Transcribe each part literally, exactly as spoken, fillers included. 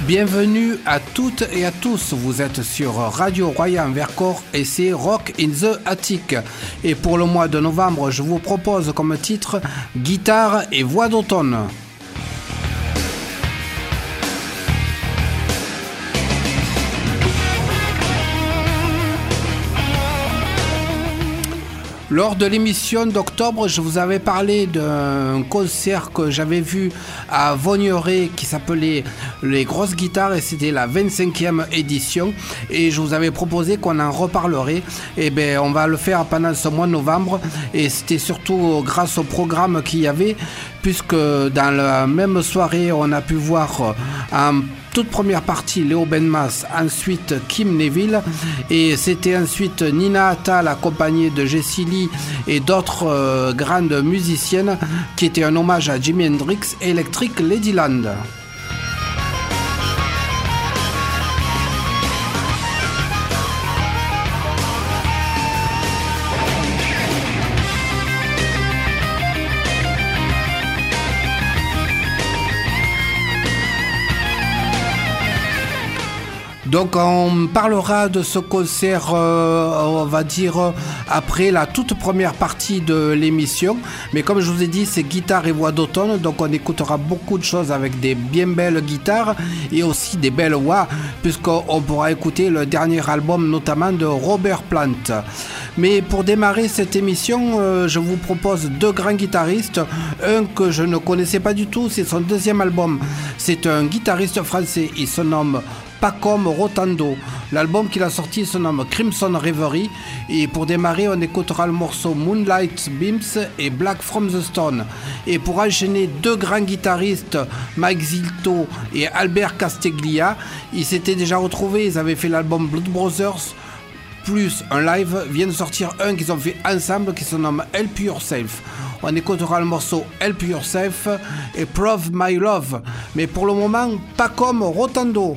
Bienvenue à toutes et à tous, vous êtes sur Radio Royan Vercors et c'est Rock in the Attic. Et pour le mois de novembre, je vous propose comme titre Guitare et voix d'automne. Lors de l'émission d'octobre, je vous avais parlé d'un concert que j'avais vu à Vaugneray qui s'appelait Les Grosses Guitares et c'était la vingt-cinquième édition et je vous avais proposé qu'on en reparlerait. Et bien on va le faire pendant ce mois de novembre et c'était surtout grâce au programme qu'il y avait puisque dans la même soirée on a pu voir en toute première partie Léo Benmas, ensuite Kim Neville et c'était ensuite Nina Attal accompagnée de Jessie Lee et d'autres euh, grandes musiciennes qui étaient un hommage à Jimi Hendrix et Electric Ladyland. Donc on parlera de ce concert, euh, on va dire, après la toute première partie de l'émission. Mais comme je vous ai dit, c'est guitare et voix d'automne, donc on écoutera beaucoup de choses avec des bien belles guitares et aussi des belles voix, puisqu'on pourra écouter le dernier album notamment de Robert Plant. Mais pour démarrer cette émission, euh, je vous propose deux grands guitaristes. Un que je ne connaissais pas du tout, c'est son deuxième album. C'est un guitariste français, il se nomme Pacom Rotundo. L'album qu'il a sorti se nomme Crimson Reverie. Et pour démarrer, on écoutera le morceau Moonlight Beams et Black from the Stone. Et pour enchaîner deux grands guitaristes, Mike Zilto et Albert Casteglia, ils s'étaient déjà retrouvés, ils avaient fait l'album Blood Brothers plus un live, vient de sortir un qu'ils ont fait ensemble qui se nomme Help Yourself. On écoutera le morceau Help Yourself et Prove My Love. Mais pour le moment, Pacom Rotundo.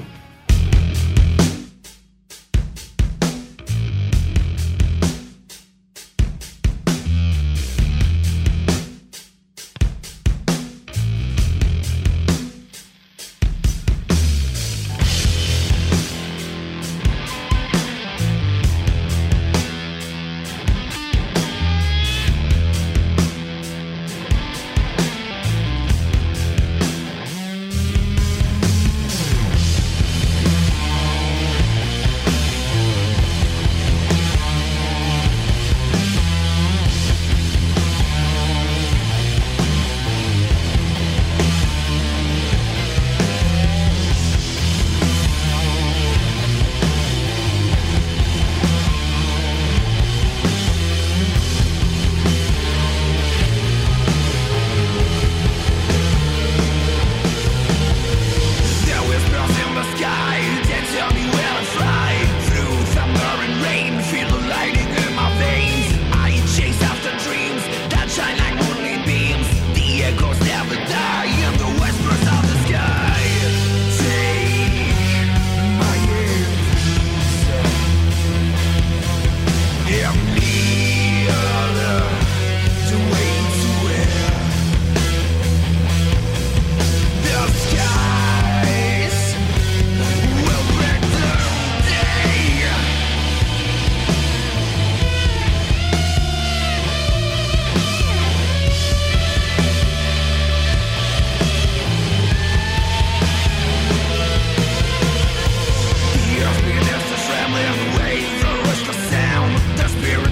Spirit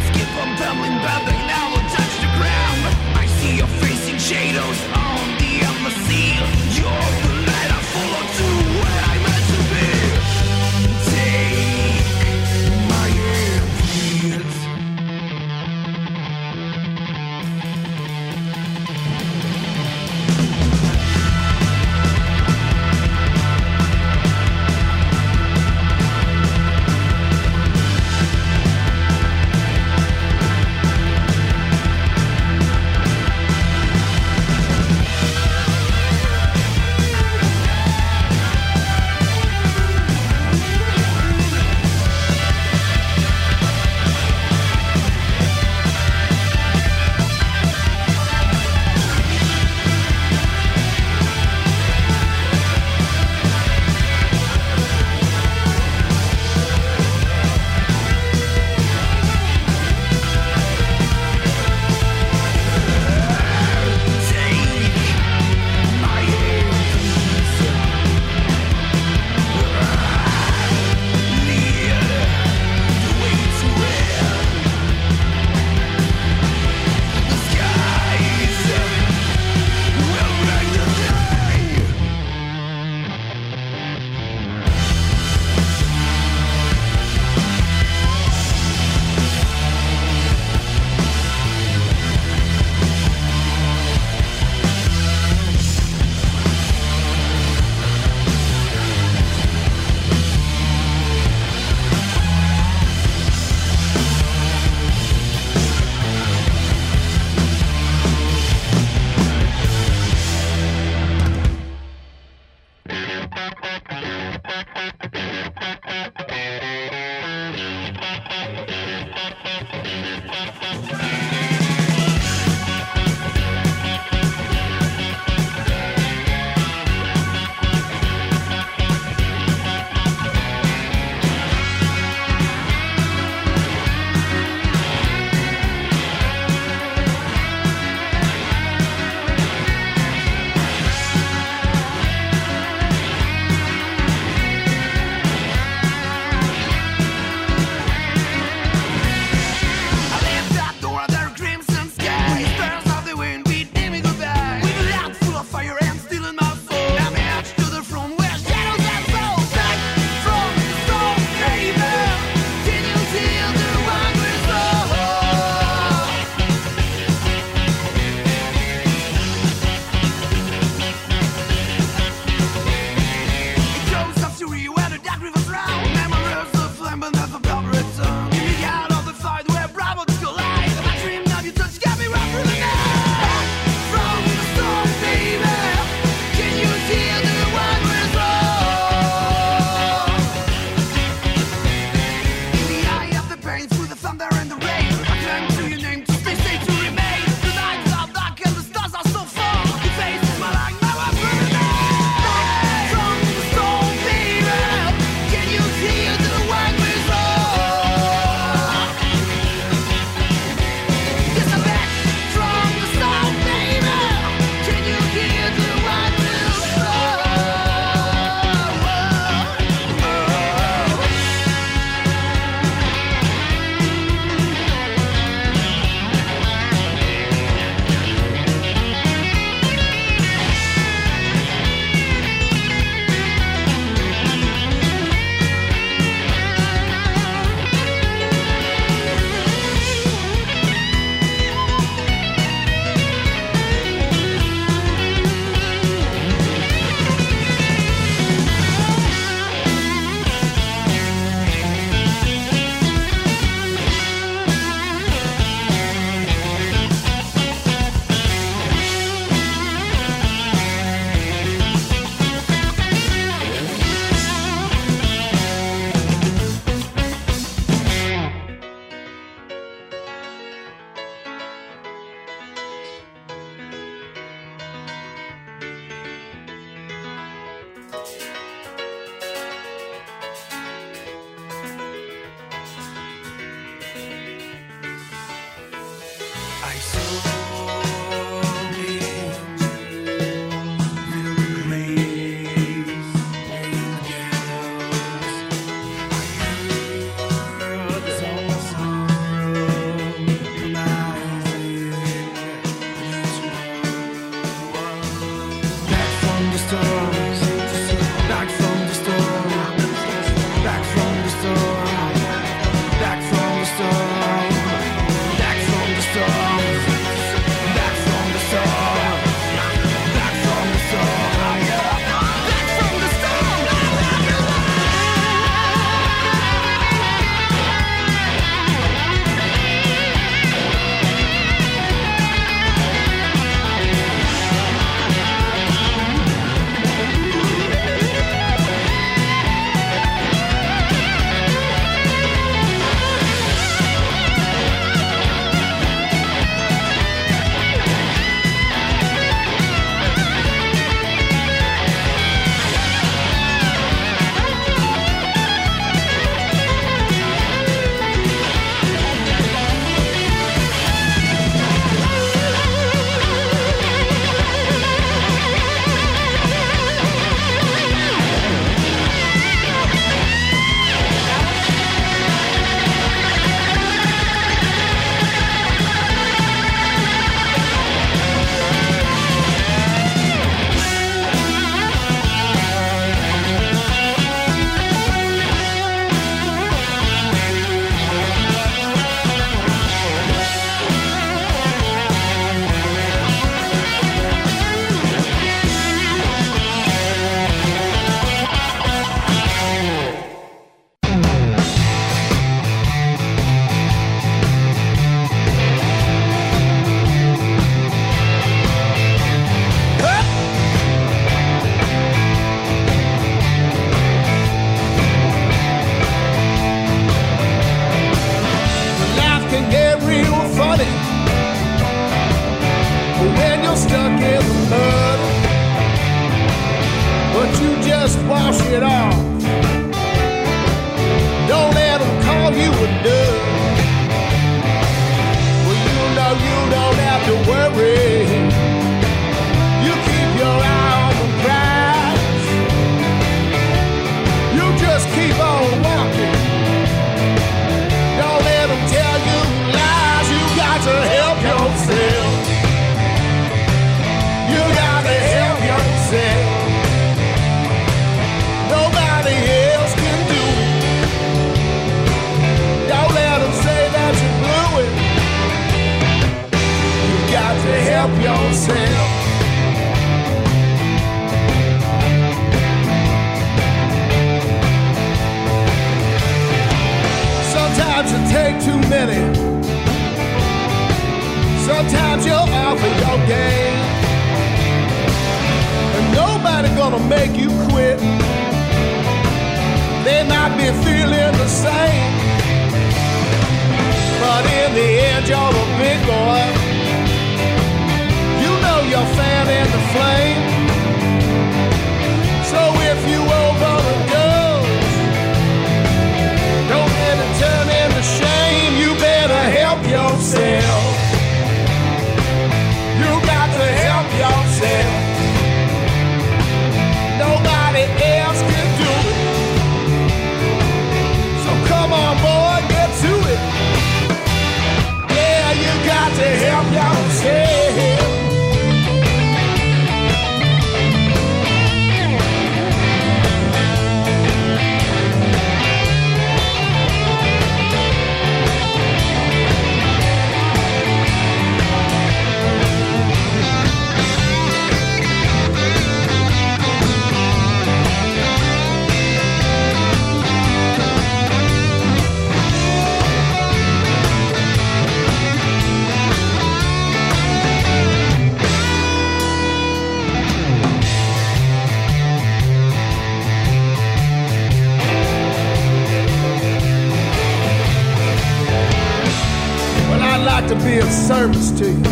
To be of service to you,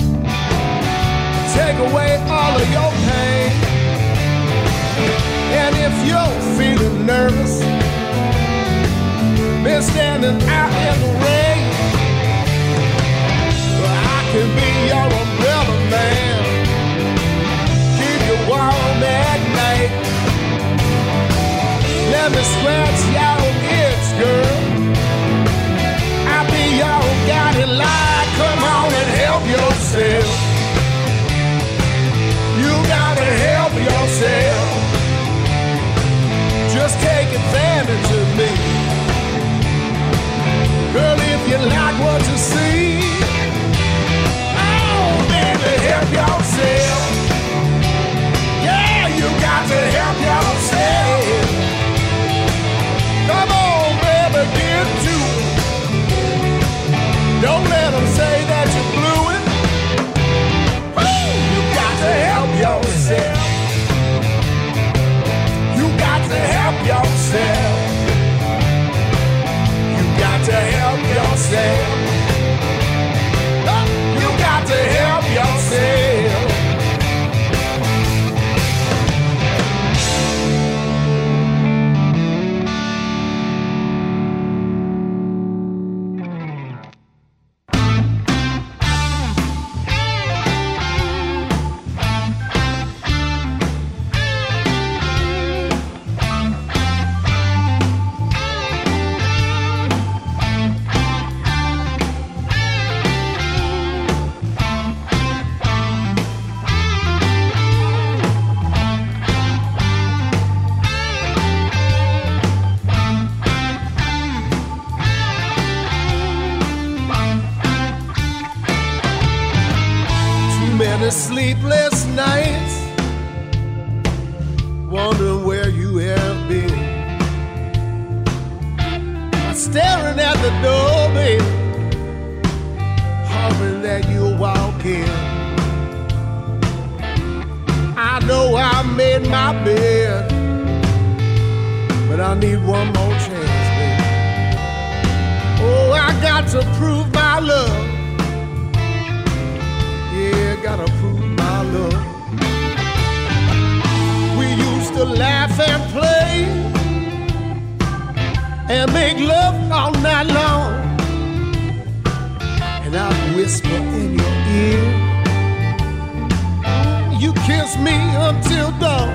take away all of your pain. And if you're feeling nervous, been standing out in the rain, well, I yourself. You gotta help yourself. Just take advantage of me. Girl, if you like what you see, oh, baby, help yourself. Yeah, you got to help yourself. Come on, baby, get to it. Don't let them say that you blew it. Woo, you got to help yourself. You got to help yourself. You got to help yourself. Oh, you got to help yourself. Sleepless nights, wondering where you have been. I'm staring at the door, baby, hoping that you'll walk in. I know I made my bed, but I need one more chance, baby. Oh, I got to prove my love. Yeah, gotta prove my love. We used to laugh and play and make love all night long. And I'd whisper in your ear, you kiss me until dawn.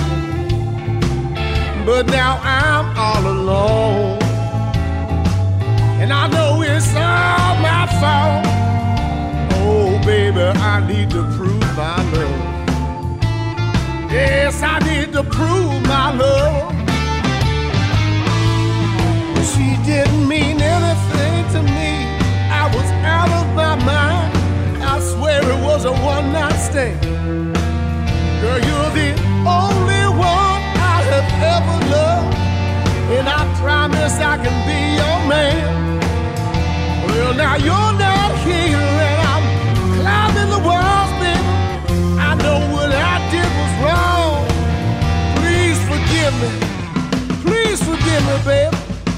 But now I'm all alone, and I know it's all my fault. Oh, baby, I need to prove my love. Yes, I need to prove my love. She didn't mean anything to me. I was out of my mind. I swear it was a one-night stand. Girl, you're the only one I have ever loved, and I promise I can be your man. Well, now you're not here, and I'm climbing the walls, baby. I know what I did was wrong. Please forgive me. Please forgive me, baby.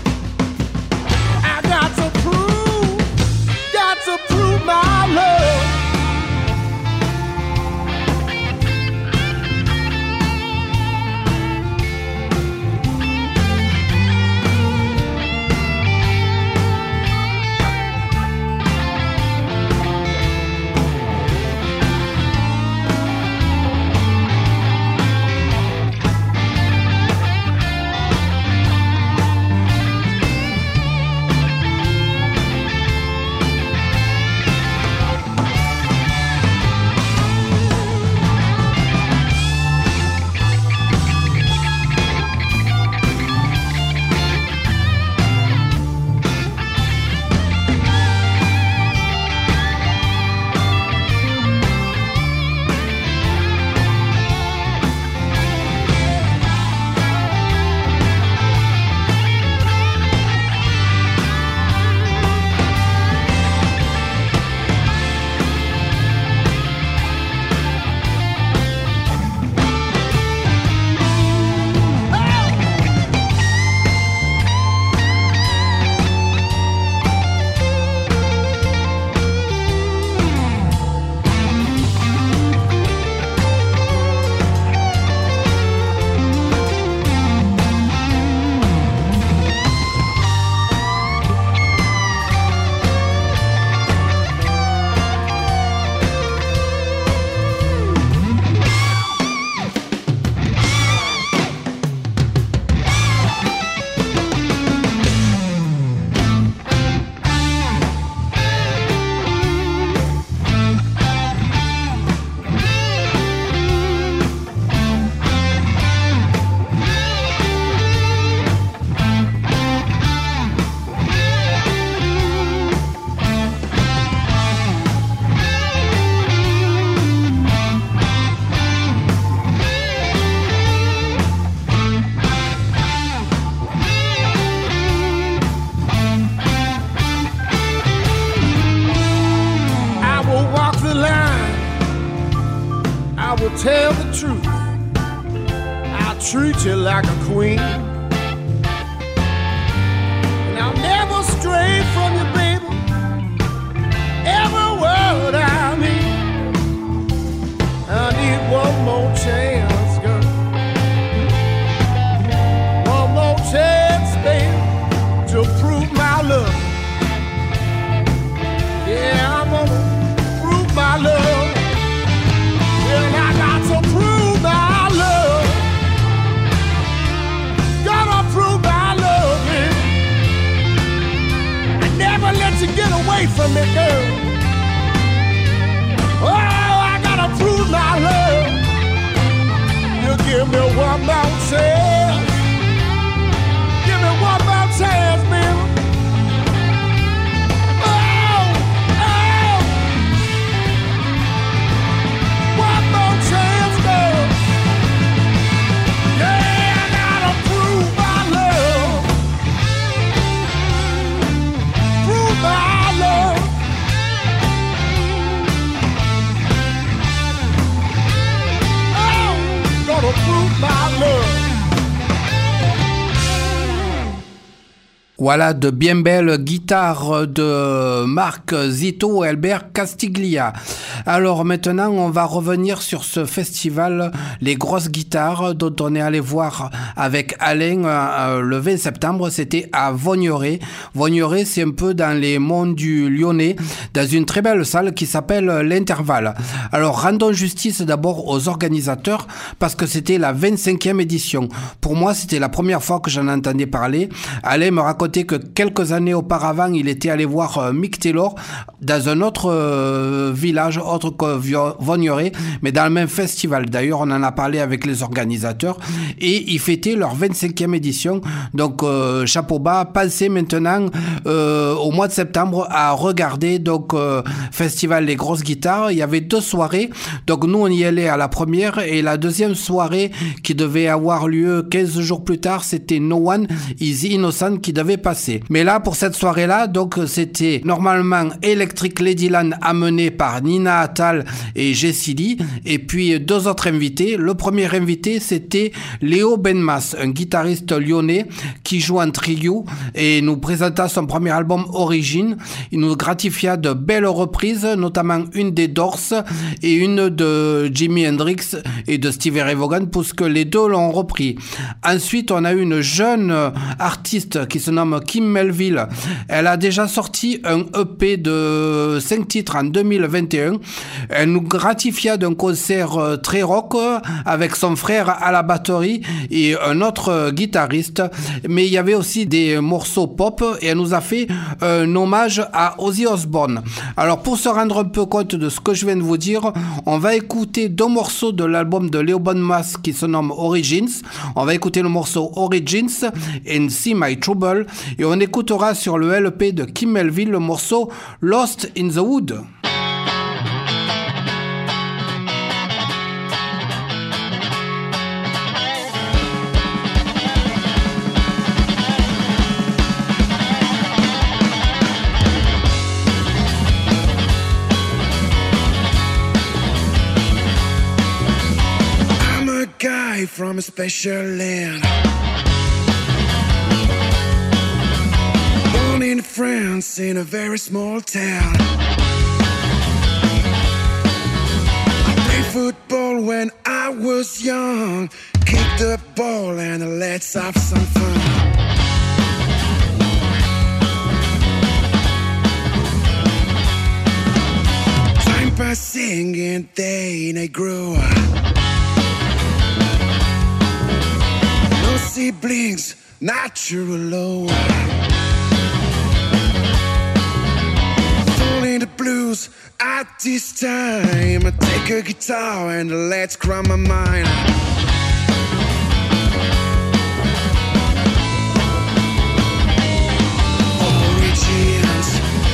I got to prove, got to prove my love. tell the truth, I'll treat you like a queen. And I'll never stray from you, baby. Every word I mean. I need one more chance, girl. One more chance, baby, to prove my love. Yeah, I'm gonna prove my love. Well, I got to prove my love. Gotta prove my love, man. I never let you get away from me, girl. Oh, I gotta prove my love. You give me one more chance. Give me one more chance, baby. Voilà de bien belles guitares de Marc Zito et Albert Castiglia. Alors maintenant, on va revenir sur ce festival Les Grosses Guitares dont on est allé voir avec Alain euh, le vingt septembre. C'était à Vaugneray. Vaugneray, c'est un peu dans les monts du Lyonnais, dans une très belle salle qui s'appelle l'Intervalle. Alors rendons justice d'abord aux organisateurs parce que c'était la vingt-cinquième édition. Pour moi, c'était la première fois que j'en entendais parler. Alain me racontait que quelques années auparavant, il était allé voir euh, Mick Taylor dans un autre euh, village, autre que Vaugneray, mais dans le même festival. D'ailleurs, on en a parlé avec les organisateurs et ils fêtaient leur vingt-cinquième édition. Donc, euh, chapeau bas, pensez maintenant euh, au mois de septembre à regarder donc euh, Festival Les Grosses Guitares. Il y avait deux soirées. Donc, nous, on y allait à la première et la deuxième soirée qui devait avoir lieu quinze jours plus tard, c'était No One Is Innocent qui devait passer. Mais là, pour cette soirée-là, donc c'était normalement Electric Ladyland amené par Nina Attal et Jessie Lee, et puis deux autres invités. Le premier invité, c'était Léo Benmas, un guitariste lyonnais qui joue en trio et nous présenta son premier album Origine. Il nous gratifia de belles reprises, notamment une des Doors et une de Jimi Hendrix et de Stevie Ray Vaughan, puisque les deux l'ont repris. Ensuite, on a une jeune artiste qui se nomme Kim Melville. Elle a déjà sorti un E P de cinq titres en deux mille vingt et un. Elle nous gratifia d'un concert très rock avec son frère à la batterie et un autre guitariste. Mais il y avait aussi des morceaux pop et elle nous a fait un hommage à Ozzy Osbourne. Alors pour se rendre un peu compte de ce que je viens de vous dire, on va écouter deux morceaux de l'album de Léo Benmas qui se nomme Origins. On va écouter le morceau Origins and See My Trouble et on écoutera sur le L P de Kim Melville le morceau Lost in the Wood. I'm a guy from a special land, in France, in a very small town. I played football when I was young, kicked the ball and let's have some fun. Time passing and they, they grew up. No siblings, natural low. The blues at this time. I take a guitar and let's cram my mind. Origins.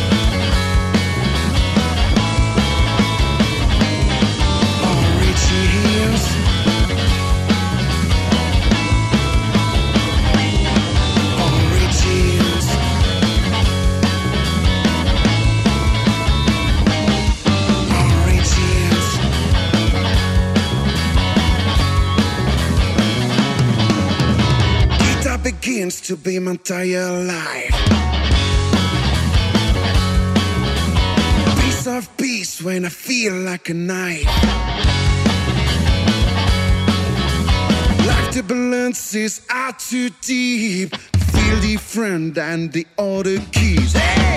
Origins. Origins. Origins. to be my entire life. Piece of peace when I feel like a knife. Life turbulences are too deep. Feel different than the other keys. Hey!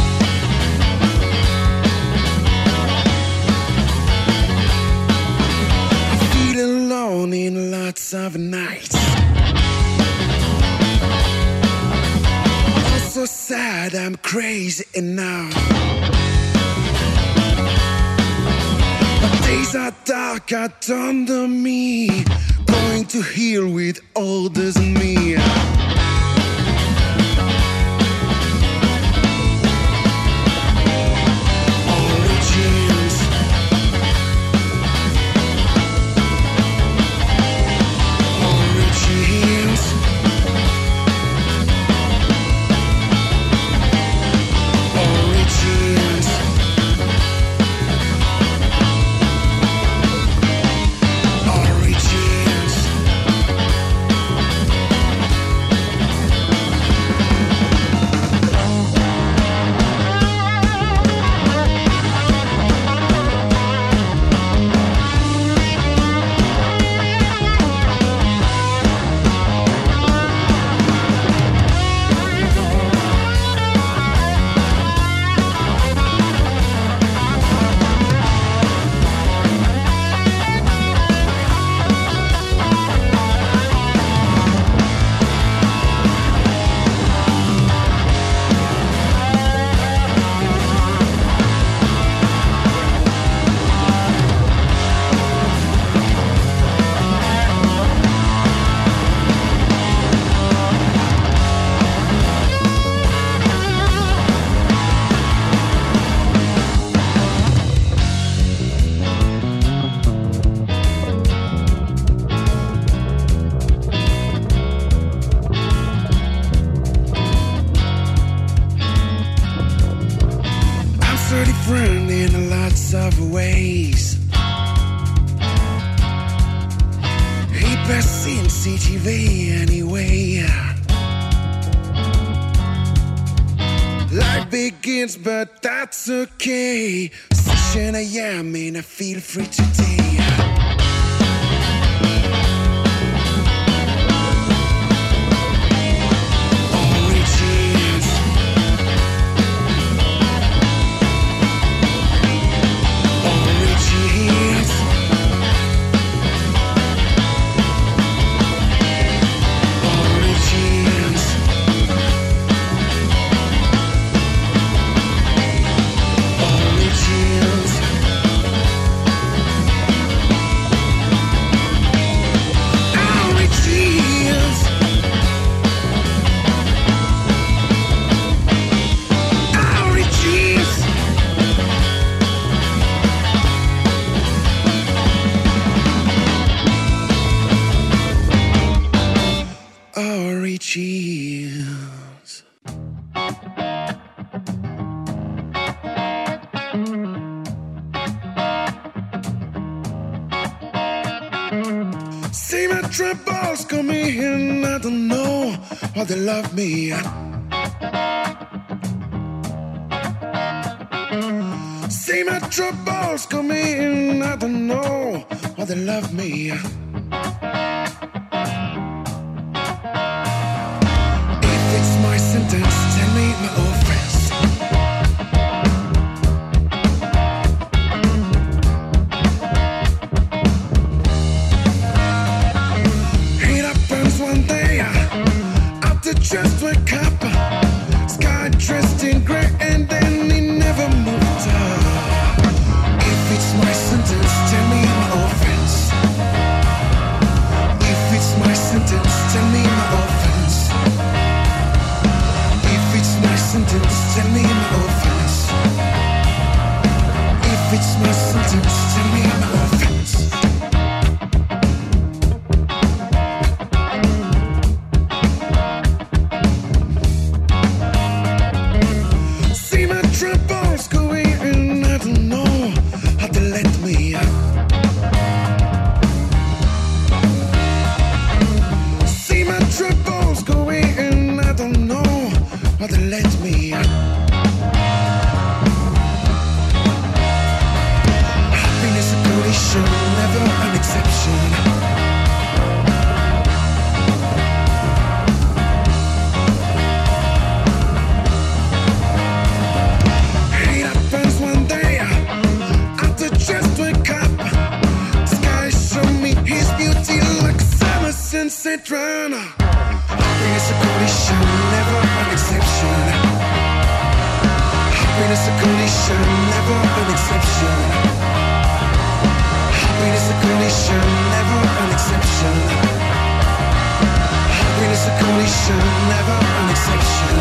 I feel alone in lots of nights. I'm so sad, I'm crazy enough. My days are dark, I don't know me. Going to heal with others and me. But that's okay. Such I am, and I feel free today. Origins. See my troubles coming in, I don't know why they love me. See my troubles coming in, I don't know why they love me. Tell me my offense. It happens one day after just wake up. Sky dressed in grey and then it never moved up. If it's my sentence, tell me my offense. If it's my sentence, tell me my offense. Sentence, Happiness a condition, never an exception. Happiness a condition, never an exception. Happiness a condition, never an exception.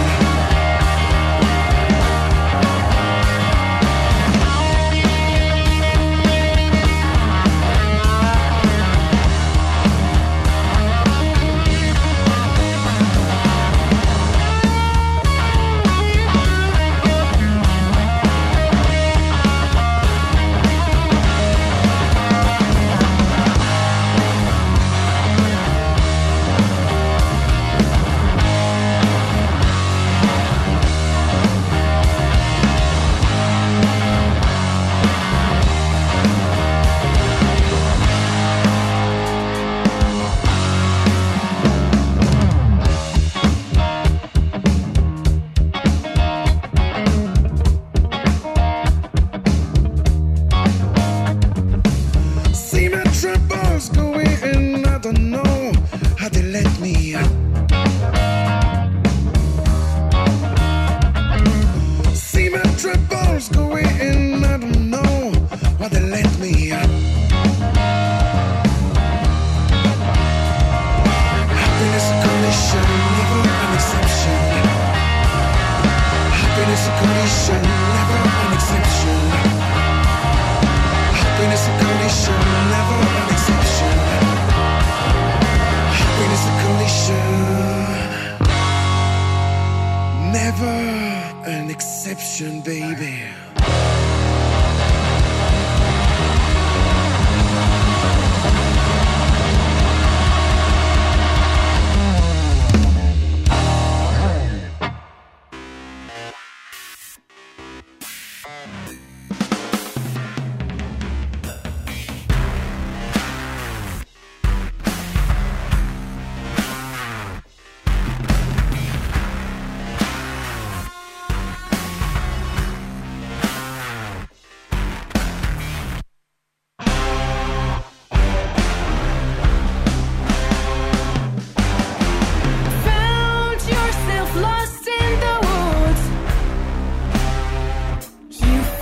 You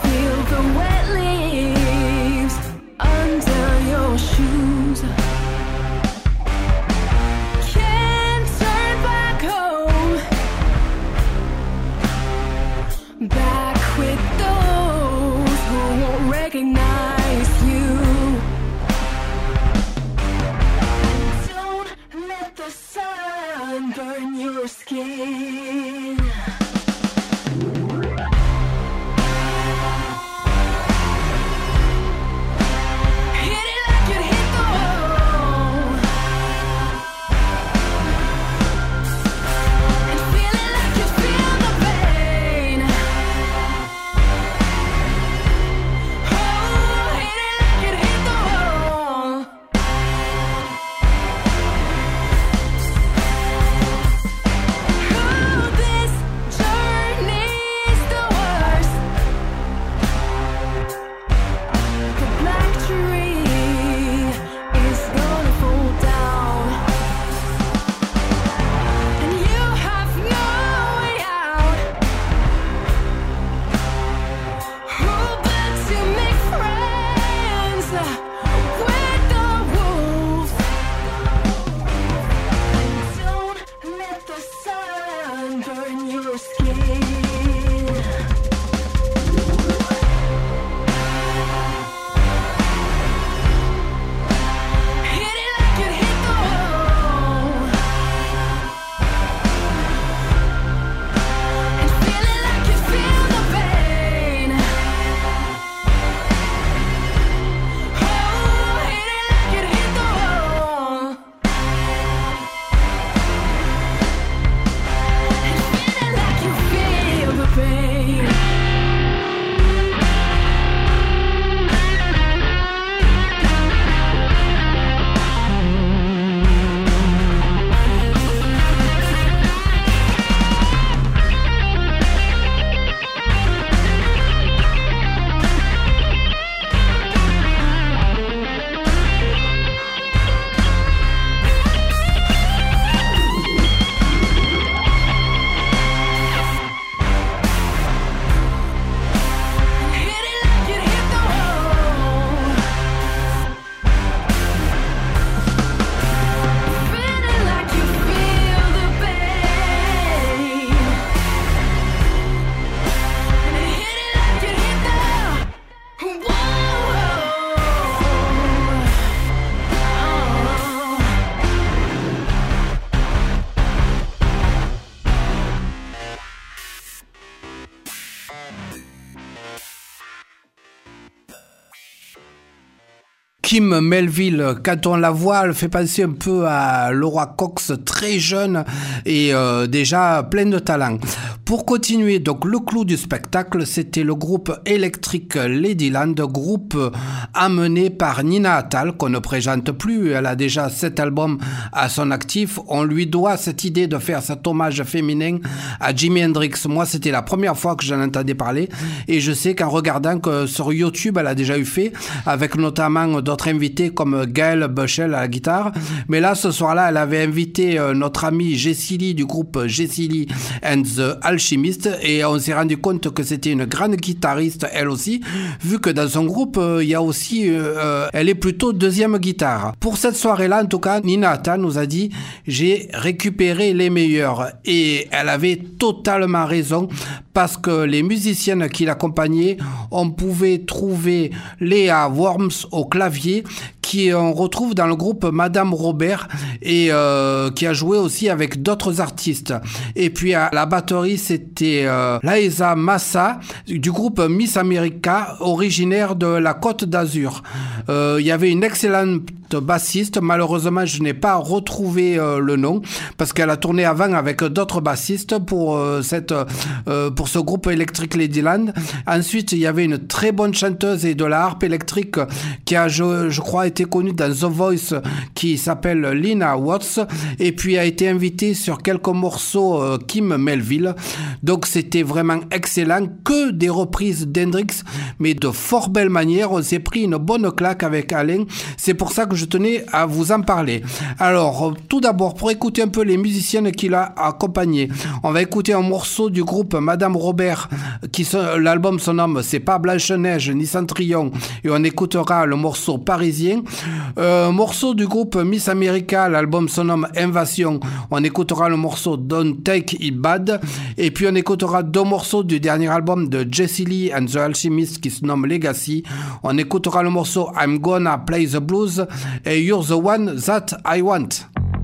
Kim Melville, quand on la voit, elle fait penser un peu à Laura Cox, très jeune et euh, déjà pleine de talent. Pour continuer, donc le clou du spectacle, c'était le groupe Electric Ladyland, groupe amené par Nina Attal, qu'on ne présente plus. Elle a déjà sept albums à son actif. On lui doit cette idée de faire cet hommage féminin à Jimi Hendrix. Moi, c'était la première fois que j'en entendais parler et je sais qu'en regardant que sur YouTube, elle a déjà eu fait, avec notamment d'autres invités comme Gail Bushell à la guitare. Mais là, ce soir-là, elle avait invité euh, notre amie Jessily du groupe Jessily and the Alchemist et on s'est rendu compte que c'était une grande guitariste, elle aussi, vu que dans son groupe, euh, il y a aussi, euh, elle est plutôt deuxième guitare. Pour cette soirée-là, en tout cas, Nina Attal nous a dit « J'ai récupéré les meilleurs » et elle avait totalement raison parce que les musiciennes qui l'accompagnaient, on pouvait trouver Léa Worms au clavier, qui on retrouve dans le groupe Madame Robert et euh, qui a joué aussi avec d'autres artistes. Et puis à la batterie, c'était euh, Liza Massa du groupe Miss America, originaire de la Côte d'Azur. Euh, il y avait une excellente bassiste, malheureusement je n'ai pas retrouvé euh, le nom parce qu'elle a tourné avant avec d'autres bassistes pour euh, cette euh, pour ce groupe Electric Ladyland. Ensuite il y avait une très bonne chanteuse et de la harpe électrique qui a je, je crois été connue dans The Voice, qui s'appelle Lina Watts et puis a été invitée sur quelques morceaux euh, Kim Melville. Donc c'était vraiment excellent, que des reprises d'Hendrix mais de fort belle manière. On s'est pris une bonne claque avec Alain, c'est pour ça que je tenais à vous en parler. Alors, tout d'abord, pour écouter un peu les musiciennes qui l'a accompagné, on va écouter un morceau du groupe Madame Robert, qui l'album se nomme C'est pas Blanche-Neige ni Cendrillon, et on écoutera le morceau Parisien. Euh, morceau du groupe Miss America, l'album se nomme Invasion, on écoutera le morceau Don't Take It Bad, et puis on écoutera deux morceaux du dernier album de Jessily and the Alchemist qui se nomme Legacy, on écoutera le morceau I'm Gonna Play the Blues et You're the One That I Want.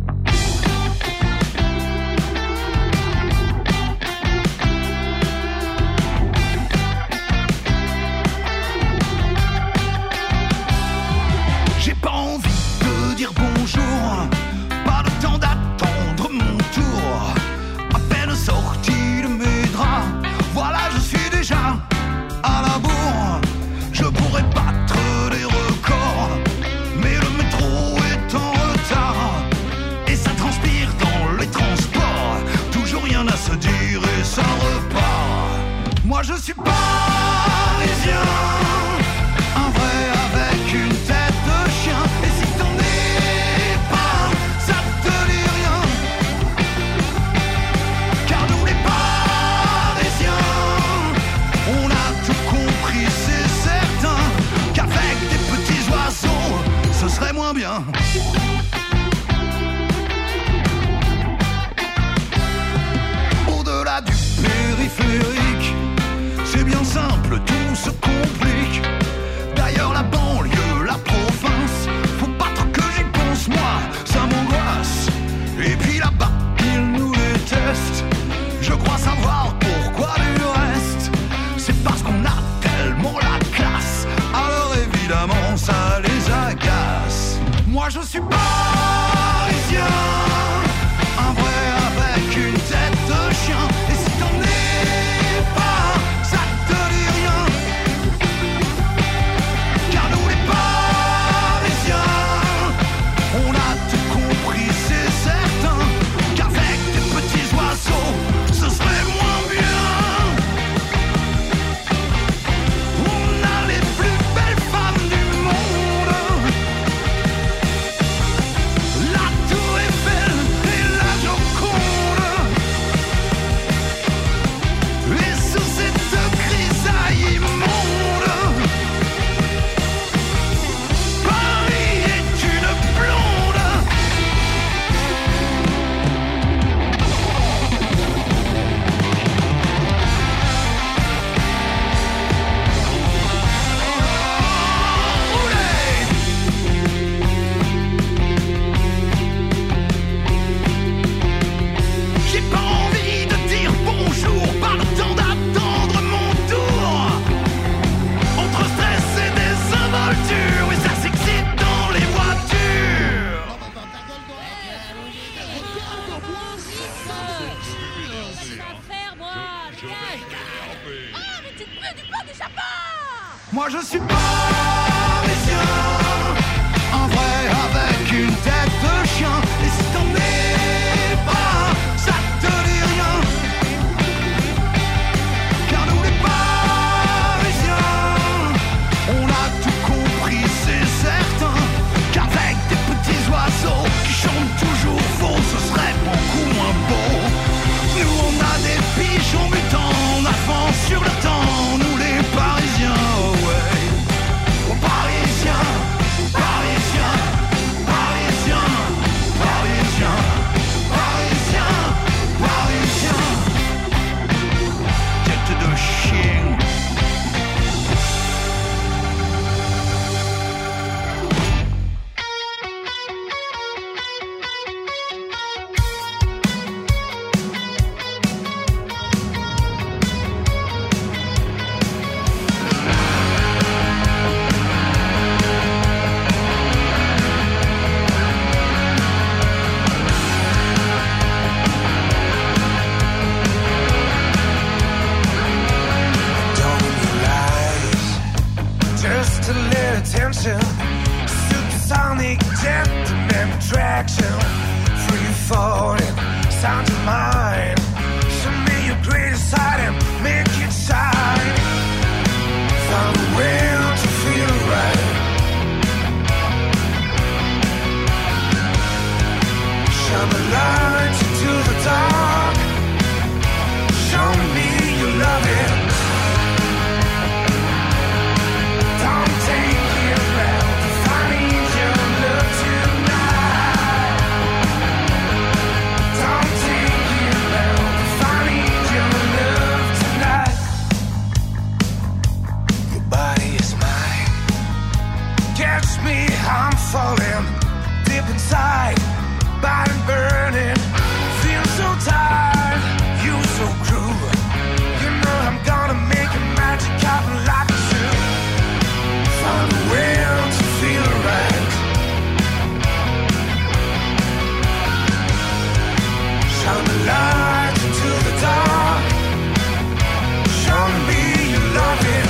J'ai pas envie de dire bonjour, pas le temps d'attendre mon tour. À peine sorti de mes draps, voilà je suis déjà à la bourre. Je pourrais battre des records, mais le métro est en retard et ça transpire dans les transports. Toujours rien à se dire et ça repart. Moi je suis parisien, un vrai avec une tête de chien. Et si t'en es pas, ça te dit rien, car nous les Parisiens, on a tout compris, c'est certain, qu'avec des petits oiseaux, ce serait moins bien. Au-delà du périphérique, c'est bien simple, tout se complique. D'ailleurs la banlieue, la province, faut pas trop que j'y pense, moi, ça m'angoisse. Et puis là-bas, ils nous détestent, je crois savoir pourquoi du reste. C'est parce qu'on a tellement la classe, alors évidemment ça les agace. Moi je suis parisien, un vrai avec une tête de chien. Et si t'en es pas, ça te dit rien, car nous les Parisiens, on a tout compris, c'est certain, qu'avec des petits oiseaux, ce serait moins bien. On a les plus belles femmes du monde, veux du Parisien pas. Moi je suis parisien, en vrai avec une tête de chien. Et si t'en es pas, ça te dit rien. Car nous les Parisiens, on a tout compris, c'est certain. Qu'avec des petits oiseaux qui chantent toujours faux, ce serait beaucoup moins beau. Nous on a des pigeons mutants, on avance sur le temps. Nous les Parisiens, oh ouais. Oh Parisiens, Parisiens, Parisiens, Parisiens, Parisiens, Parisiens. Tête de chien. Just a little attention, supersonic jet and attraction, free falling, sound of mine. Show me your greatest side and make it shine. Found a way to feel right. Shine the light into the dark. Show me you love it. I'm falling deep inside, body burning, feel so tired, you so cruel. You know I'm gonna make a magic happen like a zoo. Find a way to feel right. Shine the light into the dark. Show me you love it.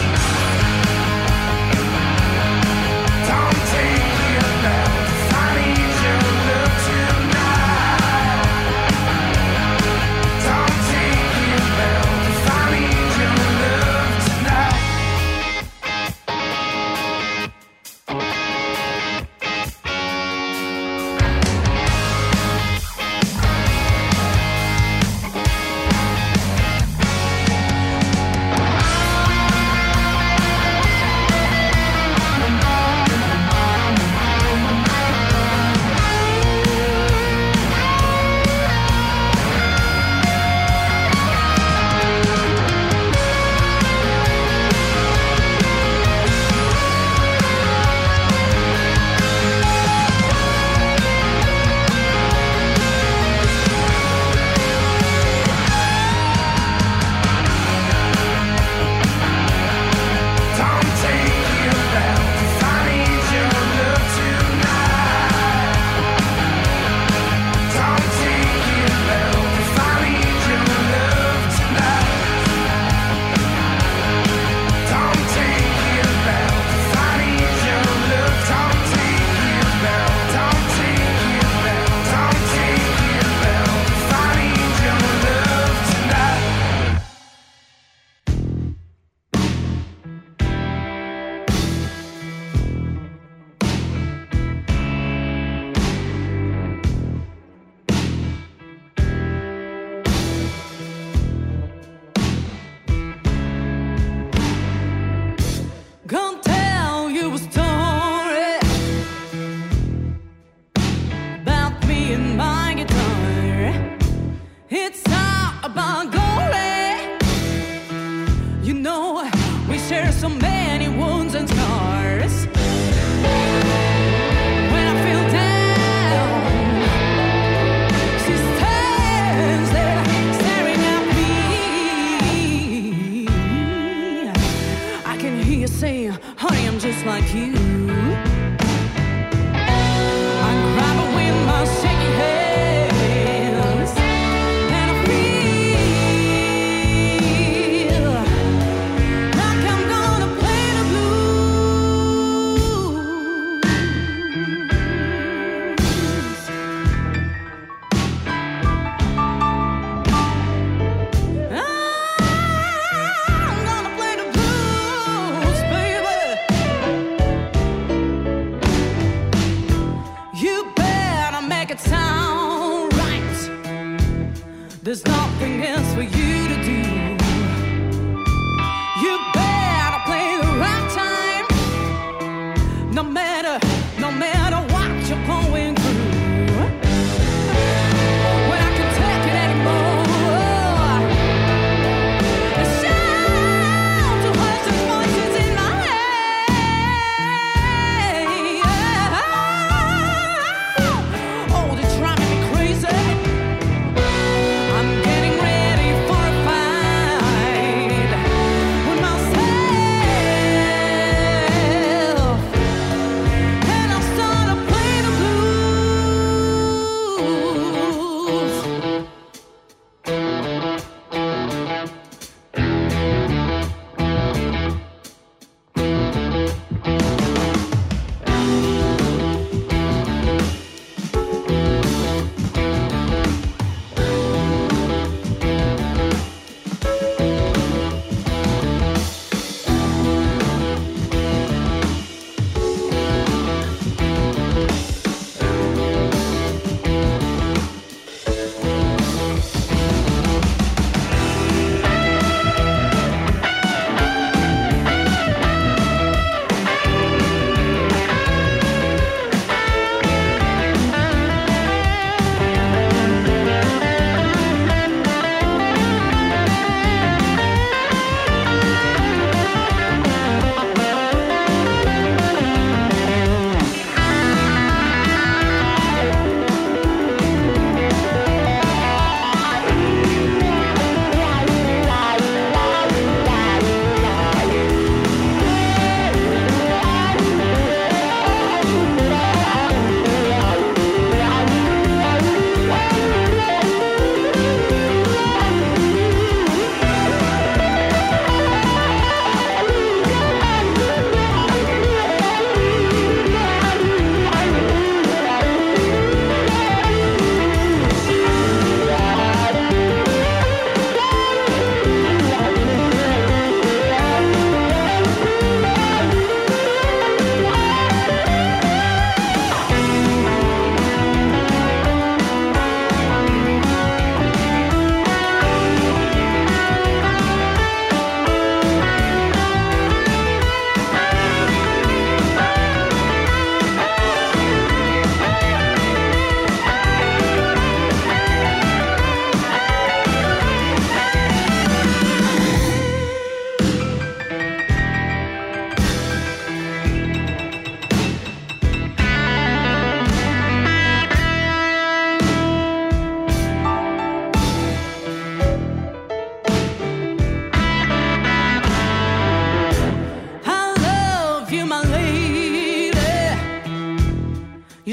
Now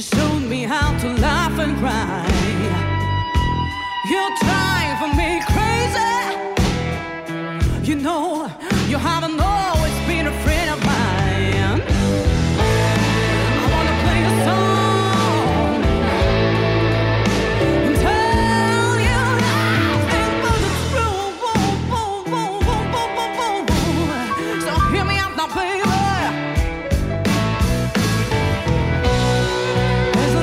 You showed me how to laugh and cry. You're trying for me crazy. You know, you haven't always been a friend of mine. I wanna play a song and tell you nothing but the truth. So hear me out now, baby. There's a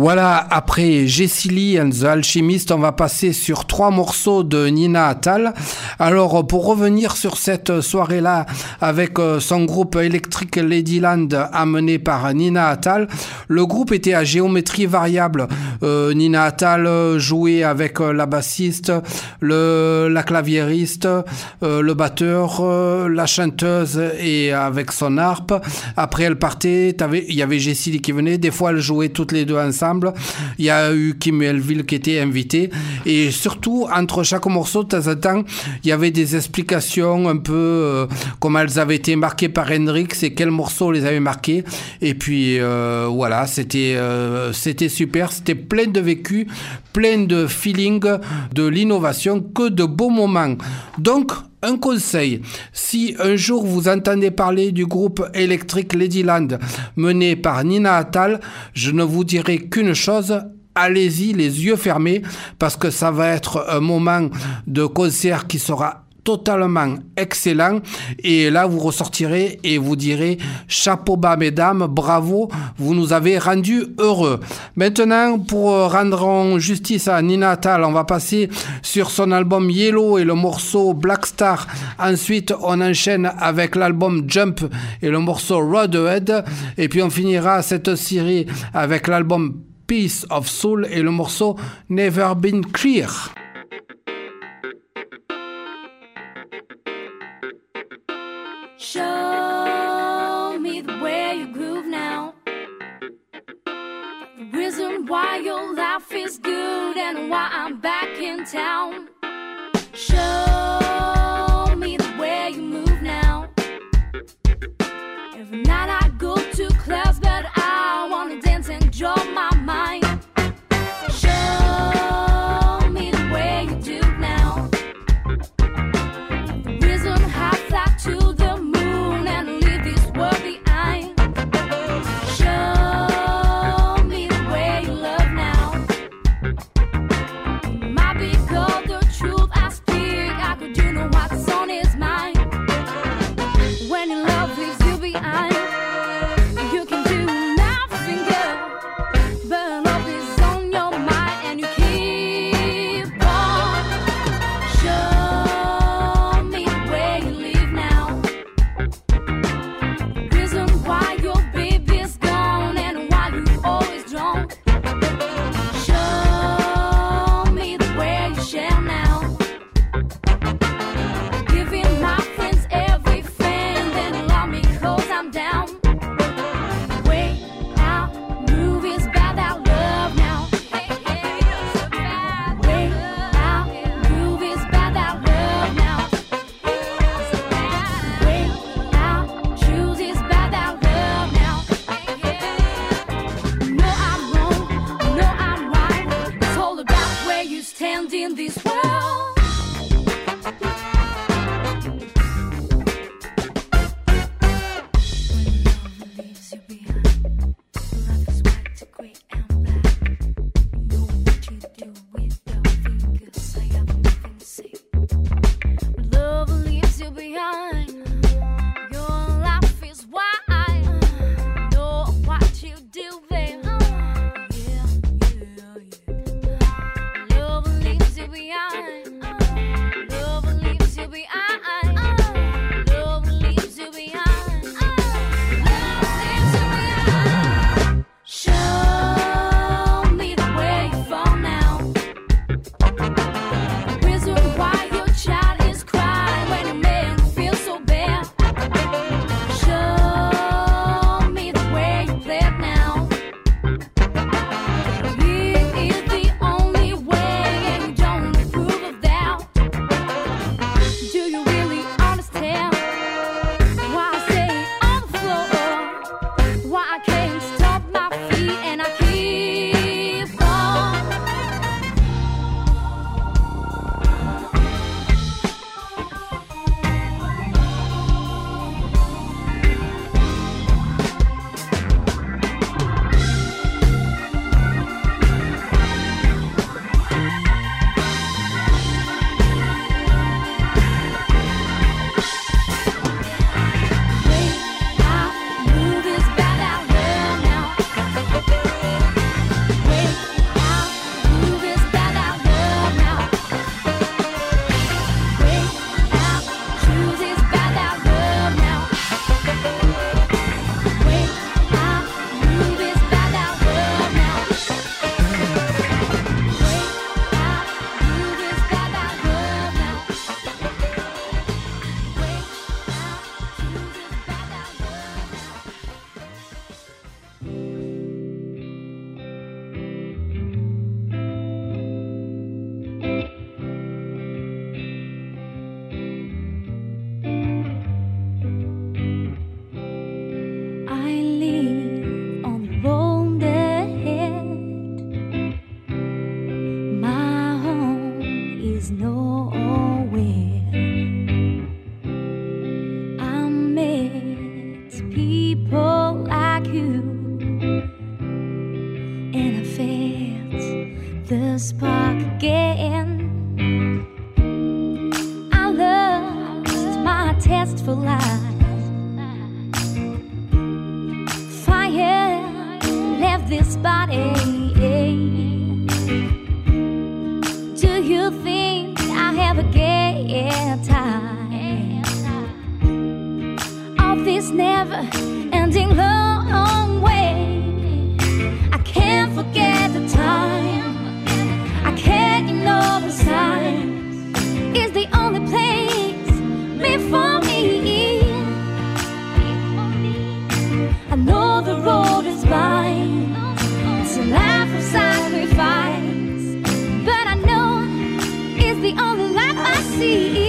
Voilà, après Jessie Lee and the Alchemist, on va passer sur trois morceaux de Nina Attal. Alors, pour revenir sur cette soirée-là avec son groupe Electric Ladyland amené par Nina Attal, le groupe était à géométrie variable. Euh, Nina Attal jouait avec la bassiste, le, la claviériste, euh, le batteur, euh, la chanteuse et avec son harpe. Après, elle partait, t'avais, il y avait Jessie Lee qui venait. Des fois, elles jouaient toutes les deux ensemble. Il y a eu Kim Melville qui était invité et surtout entre chaque morceau de temps en temps il y avait des explications un peu euh, comment elles avaient été marquées par Hendrix et quels morceaux les avaient marqués et puis euh, voilà c'était euh, c'était super, c'était plein de vécu, plein de feeling, de l'innovation, que de beaux moments. Donc un conseil, si un jour vous entendez parler du groupe Electric Ladyland mené par Nina Attal, je ne vous dirai qu'une chose, allez-y les yeux fermés parce que ça va être un moment de concert qui sera totalement excellent et là vous ressortirez et vous direz chapeau bas mesdames, bravo, vous nous avez rendu heureux. Maintenant, pour rendre justice à Nina Attal, on va passer sur son album Yellow et le morceau Black Star. Ensuite on enchaîne avec l'album Jump et le morceau Roadhead et puis on finira cette série avec l'album Piece of Soul et le morceau Never Been Clear. Show me the way you groove now. The reason why your life is good and why I'm back in town. Show me the way you move now. Every night I go to clubs, but I wanna dance and enjoy my mind. Show me the way you do now. The reason I fly to the Show me the way you love now. You might be called the test for life. Fire left this body. Do you think I have a get time of this never-ending long way? I can't forget the time. I can't ignore the signs. It's the only place made for me. I know the road is blind. It's a life of sacrifice, but I know it's the only life I see.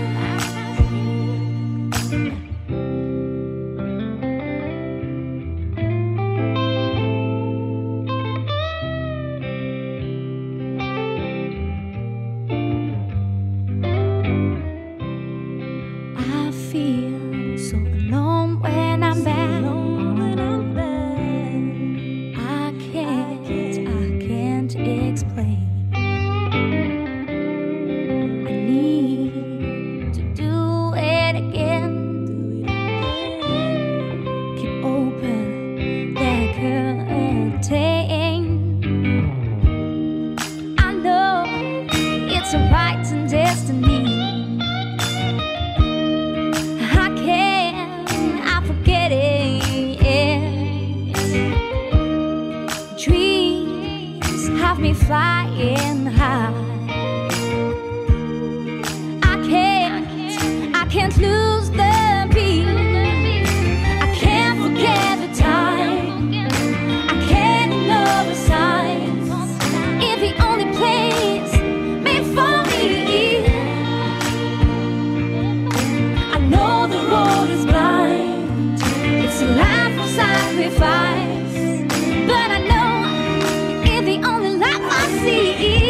Flying high, I can't, I can't lose the beat. I can't forget the time. I can't ignore the signs. It's the only place made for me. I know the road is blind. It's a life of sacrifice, but I know it's the only life I see.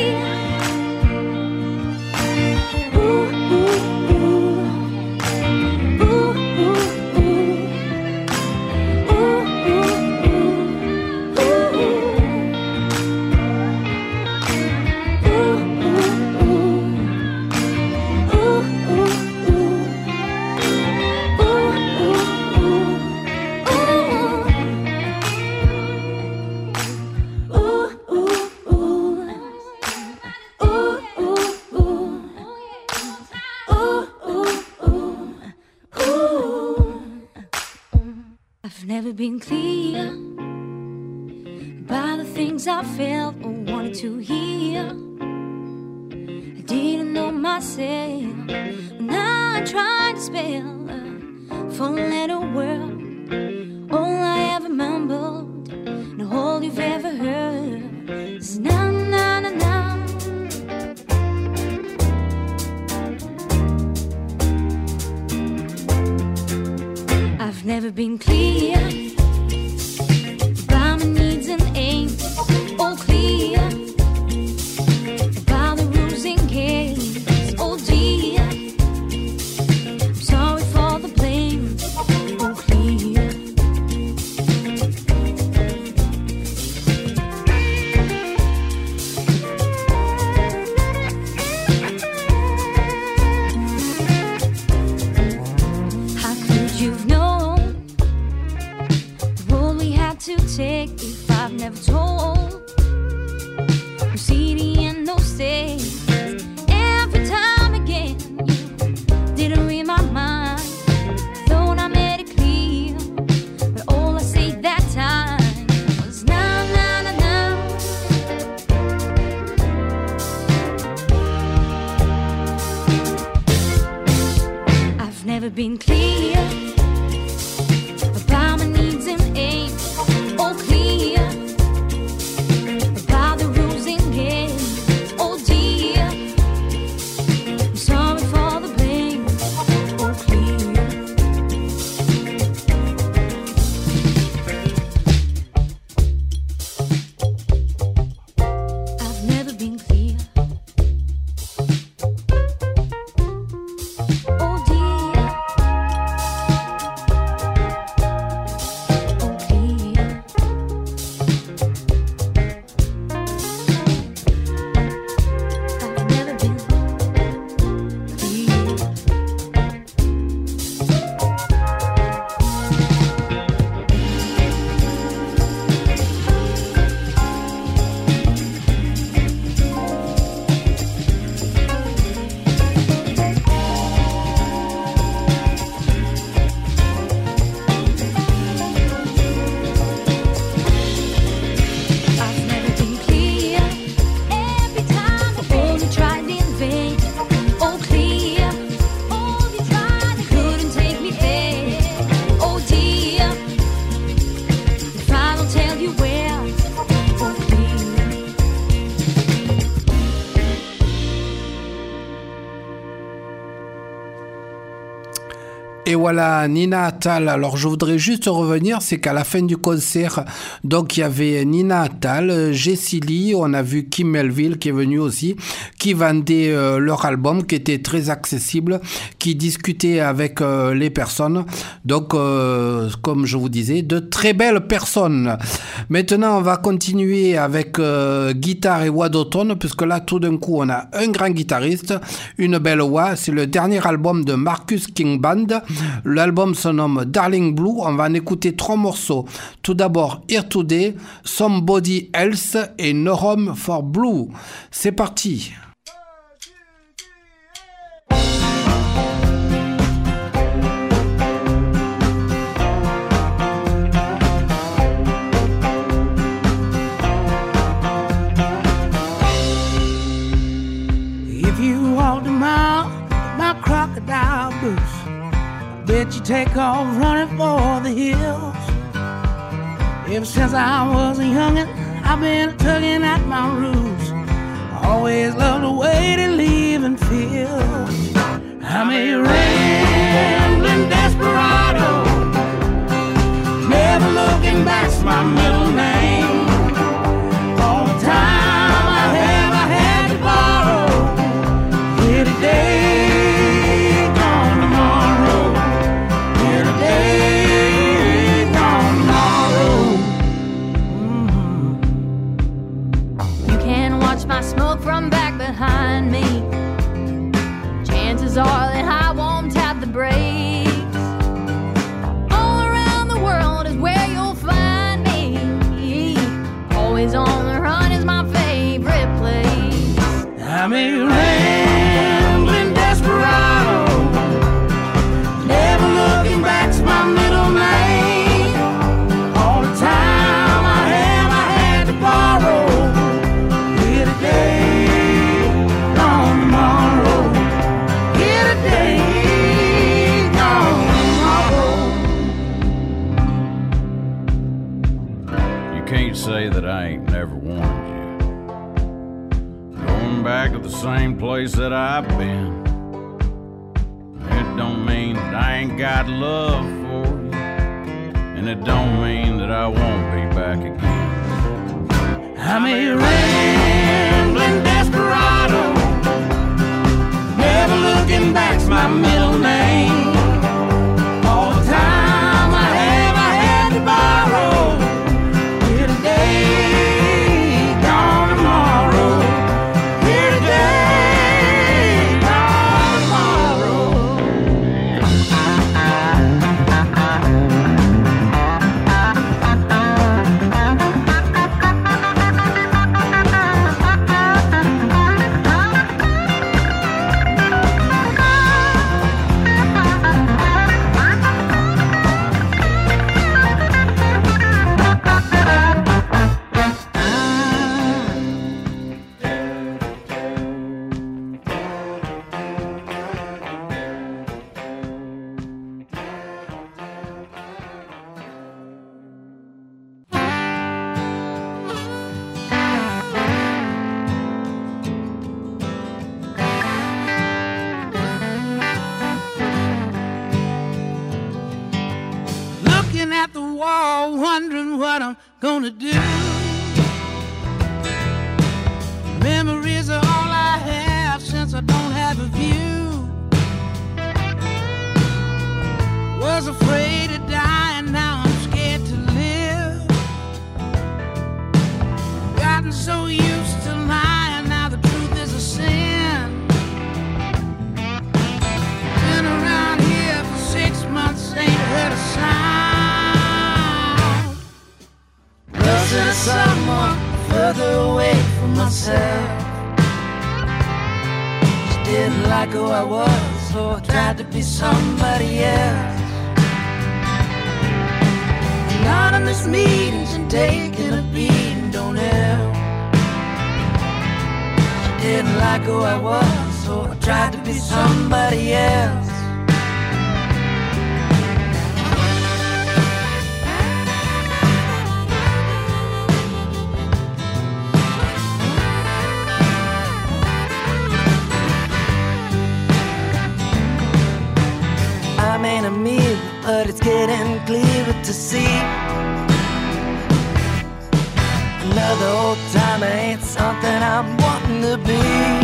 Ooh, ooh, ooh. Ooh, ooh, ooh. Ooh, ooh, ooh. Ooh, ooh. Ooh, ooh, ooh. Ooh, ooh, ooh. Ooh, I've never been clear about the things I felt or wanted to hear. I didn't know myself when I tried to spell a four-letter word. All I ever mumbled and all you've ever heard is na na na na. I've never been clear about my needs and aims, all clear about the rules and games, oh dear. I'm sorry for the blame, all clear. How could you know to take if I've never told? No C D and no stage. Every time again, you didn't read my mind. Thought I made it clear, but all I said that time was na na na na. I've never been clear about my needs and aims. All clear about the rules and games, oh dear. I'm sorry for the blame, all clear. I've never been clear, oh dear. Et voilà, Nina Attal. Alors, je voudrais juste revenir, c'est qu'à la fin du concert, donc il y avait Nina Attal, Jessie Lee, on a vu Kim Melville qui est venu aussi, qui vendait euh, leur album, qui était très accessible, qui discutait avec euh, les personnes. Donc, euh, comme je vous disais, de très belles personnes. Maintenant, on va continuer avec euh, guitare et voix d'automne, puisque là, tout d'un coup, on a un grand guitariste, une belle voix. C'est le dernier album de Marcus King Band. L'album se nomme Darling Blue. On va en écouter trois morceaux. Tout d'abord, Here Today, Somebody Else et No Home for Blue. C'est parti. If you walked a mile, my crocodile boots, bet you take off running for the hills. Ever since I was a youngin', I've been tugging at my roots. I always loved the way they live and feel. I'm a rambling desperado, never looking back's my middle name. All the time I have, I had to borrow. Here today, my smoke from back behind me. Chances are that I won't tap the brakes. All around the world is where you'll find me. Always on the run is my favorite place. I'm a rambling desperado, never looking back's my middle name. All the time I have, I had to borrow. Gone tomorrow. Here today, gone tomorrow. You can't say that I ain't never warned you. Going back to the same place that I've been, it don't mean that I ain't got love for you, and it don't mean that I won't be back again. I'm a rambling desperado, never looking back's my middle name. All the time I have, I had to borrow. Here today, gone tomorrow. Here today, gone tomorrow. At the wall, wondering what I'm gonna do. Memories are all I have since I don't have a view. Was afraid to die and now I'm scared to live. Gotten so used to lying, now the truth is a sin. Been around here for six months, ain't heard a sound. Listen to someone further away from myself. She didn't like who I was, so I tried to be somebody else. Anonymous meetings and taking a beating don't help. She didn't like who I was, so I tried to be somebody else. I'm in a but it's getting clearer to see. Another old timer ain't something I'm wanting to be.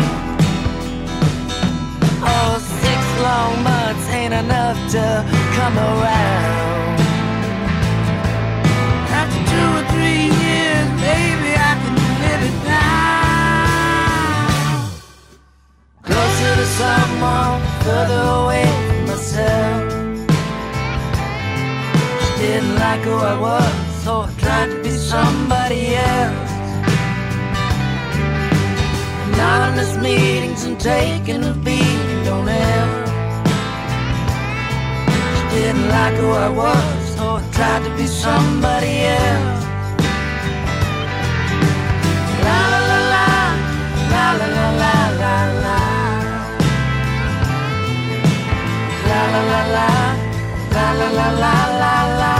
Oh, six long months ain't enough to come around. After two or three years, maybe I can live it down. Closer to someone, further away from myself. She didn't like who I was, so I tried to be somebody else. Anonymous meetings and taking a beating don't help. She didn't like who I was, so I tried to be somebody else. La la la la, la la la la la la. La la la la, la la la la la la.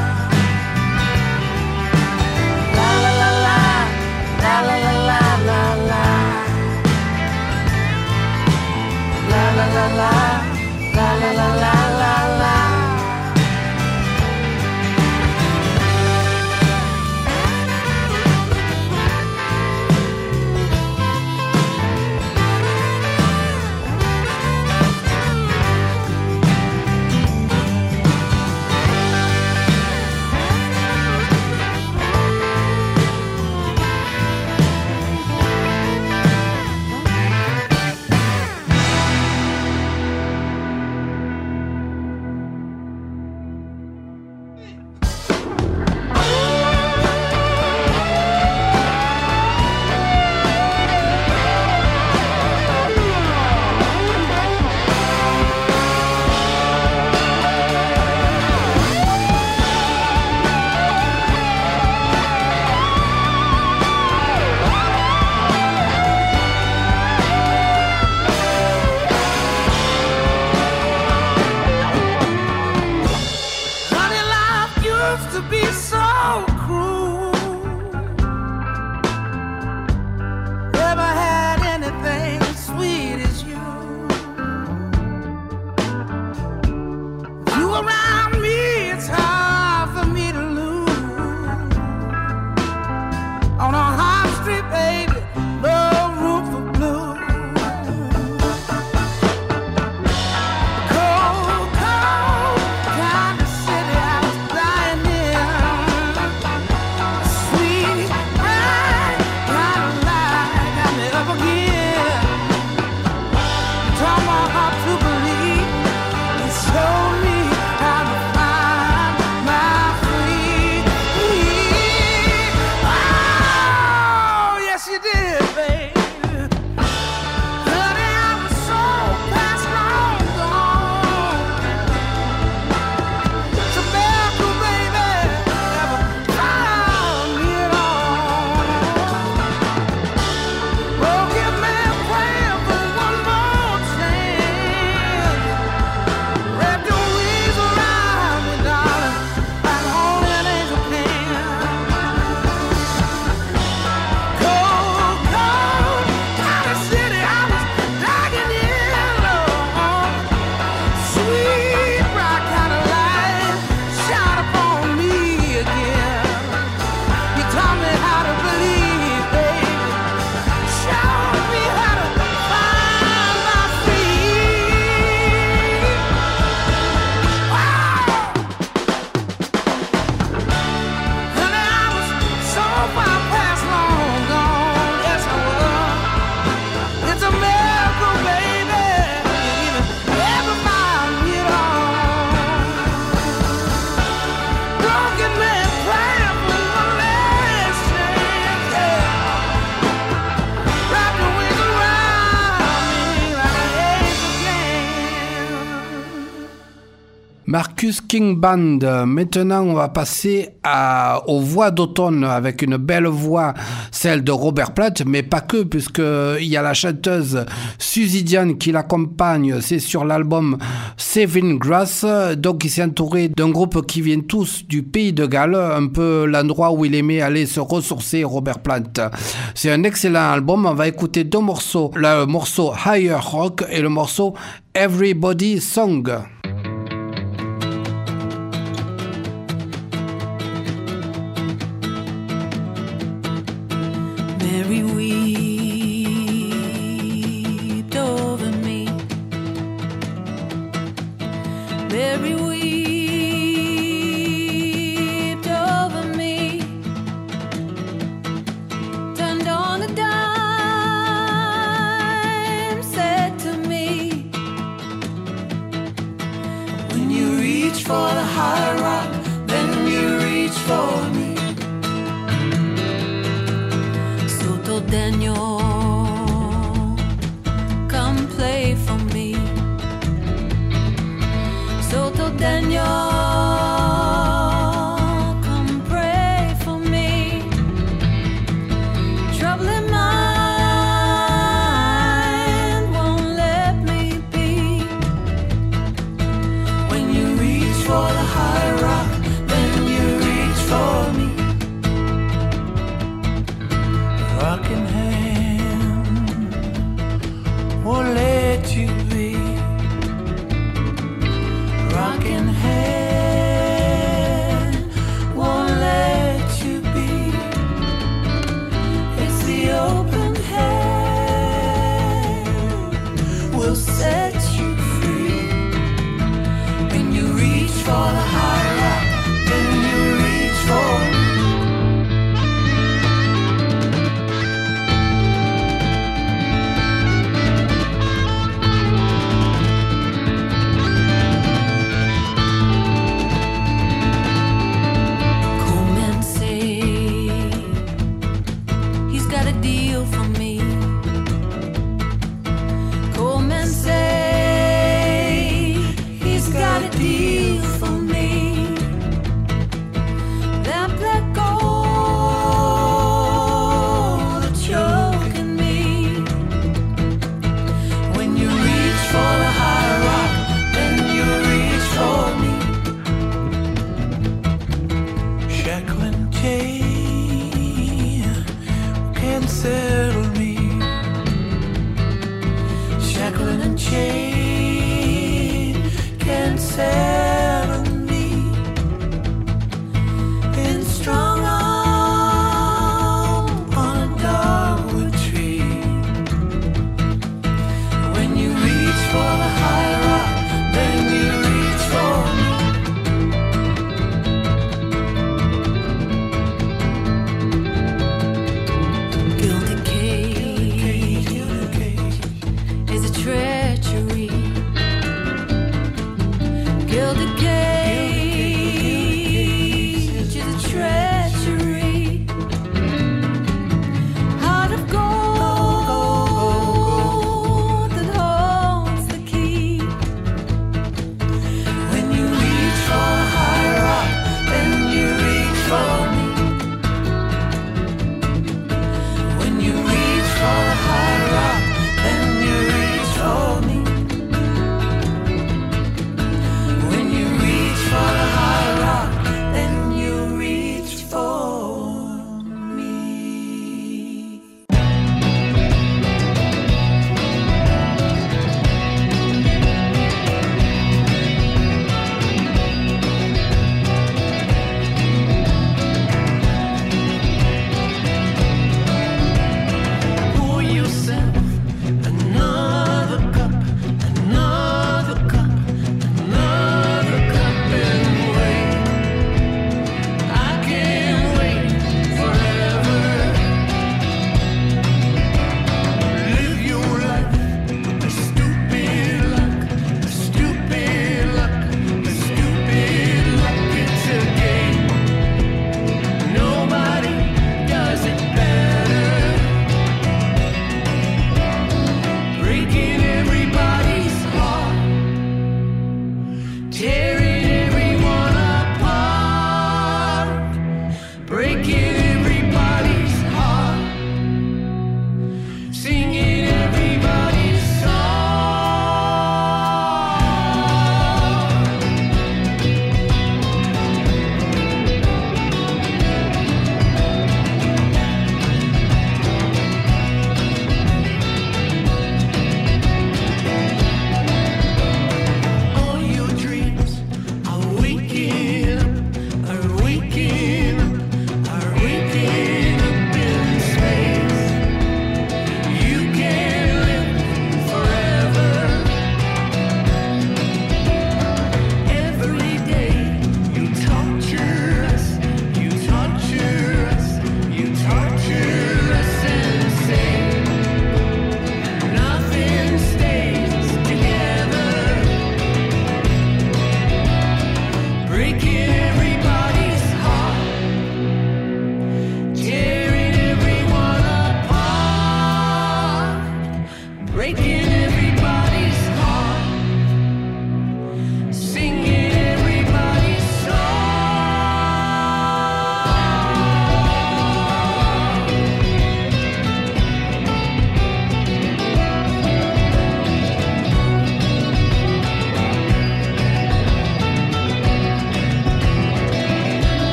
La la la la, la la la la la la. La la la la, la la la la la la. Marcus King Band. Maintenant, on va passer à, aux voix d'automne avec une belle voix, celle de Robert Plant, mais pas que, puisqu'il y a la chanteuse Suzy Diane qui l'accompagne. C'est sur l'album Saving Grace. Donc, il s'est entouré d'un groupe qui vient tous du pays de Galles, un peu l'endroit où il aimait aller se ressourcer, Robert Plant. C'est un excellent album. On va écouter deux morceaux, le morceau Higher Rock et le morceau Everybody Song. Mary wept over me, turned on a dime, said to me, when you reach for the high rock, then you reach for me. Soto Daniel, come play for me. Soto Daniel, come pray for me. Trouble in mind won't let me be. When you reach for the high rock, then you reach for me. Rocking hand won't let you be. Rocking hand won't let you be. It's the open hand will set you free. When you reach for the high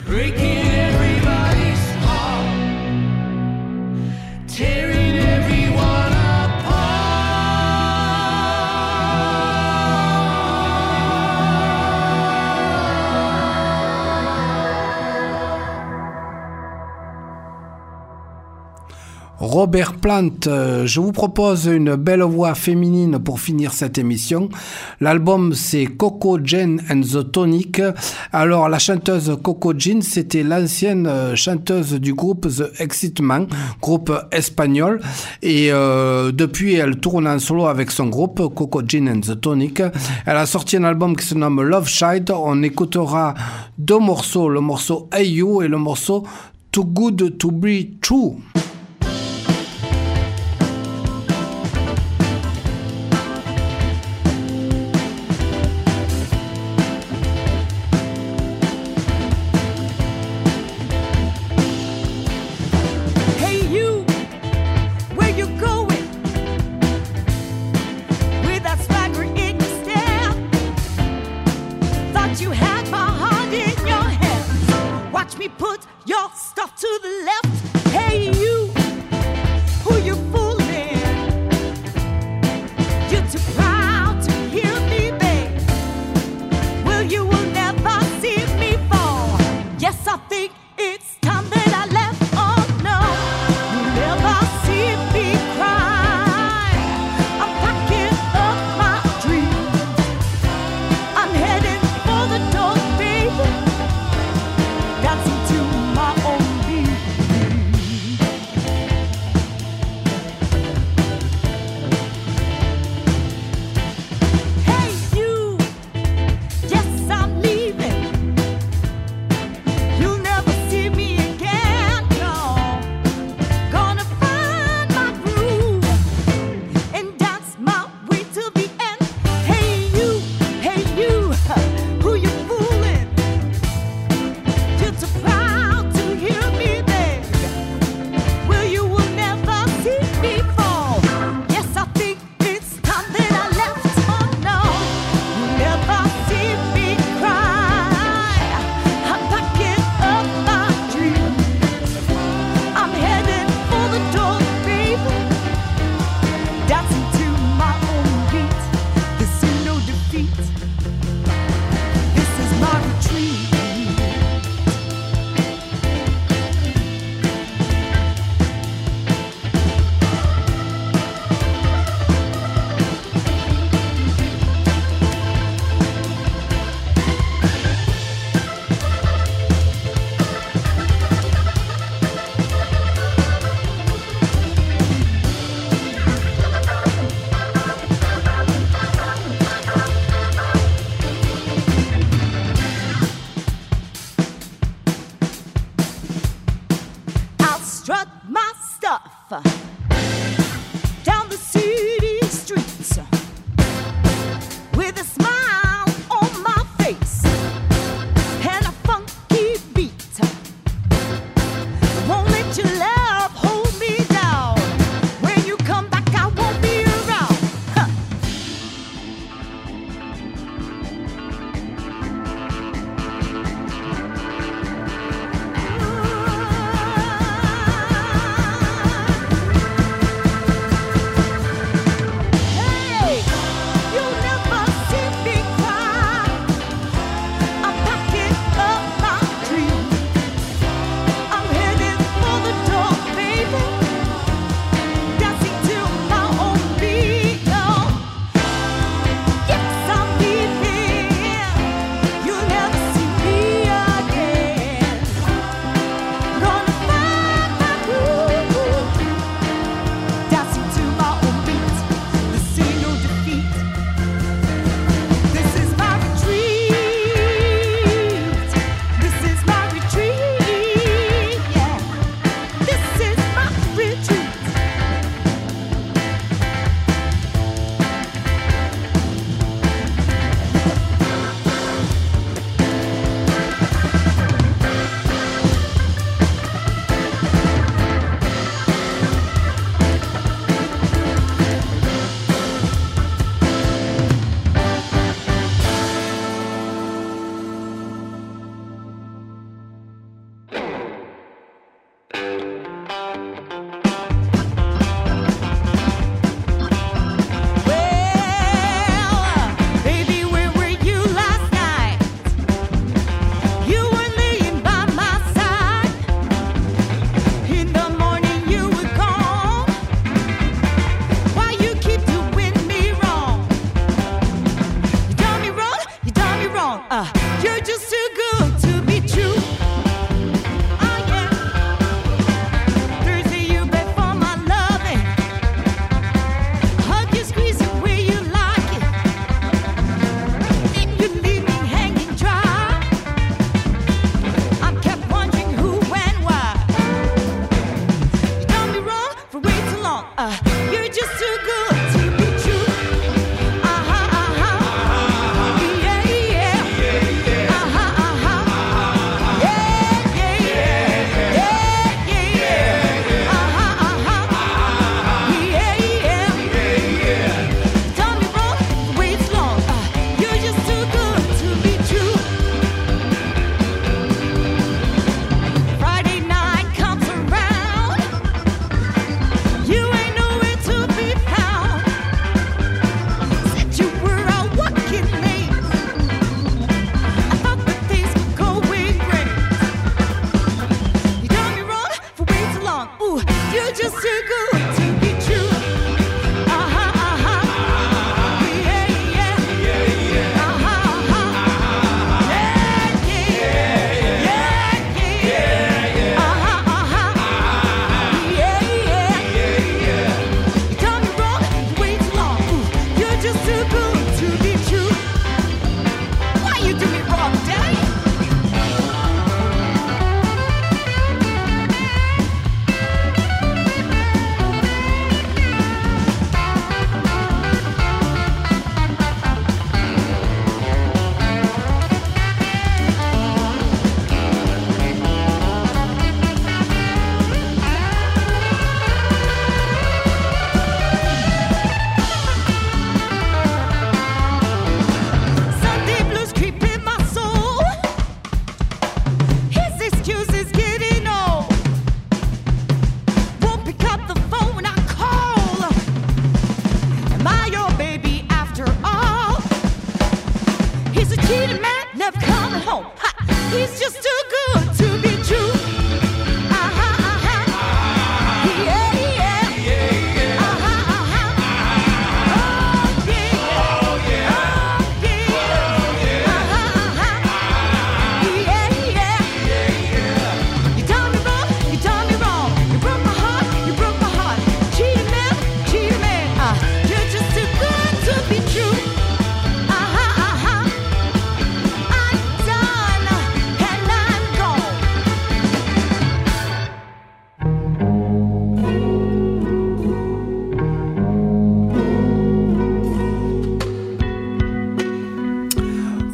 breaking everybody's heart, tearing everyone Robert Plant, euh, je vous propose une belle voix féminine pour finir cette émission. L'album c'est Coco Jean and the Tonic. Alors la chanteuse Coco Jean, c'était l'ancienne euh, chanteuse du groupe The Excitement, groupe espagnol. Et euh, depuis elle tourne en solo avec son groupe Coco Jean and the Tonic. Elle a sorti un album qui se nomme Love Child. On écoutera deux morceaux, le morceau Hey You et le morceau Too Good to Be True.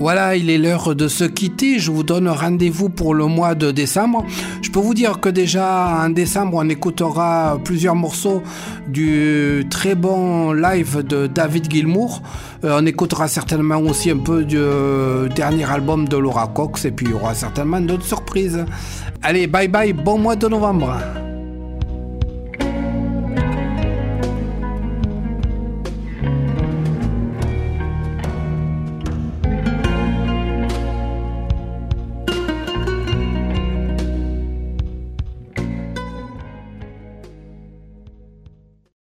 Voilà, il est l'heure de se quitter. Je vous donne rendez-vous pour le mois de décembre. Je peux vous dire que déjà en décembre, on écoutera plusieurs morceaux du très bon live de David Gilmour. Euh, on écoutera certainement aussi un peu du euh, dernier album de Laura Cox et puis il y aura certainement d'autres surprises. Allez, bye bye, bon mois de novembre.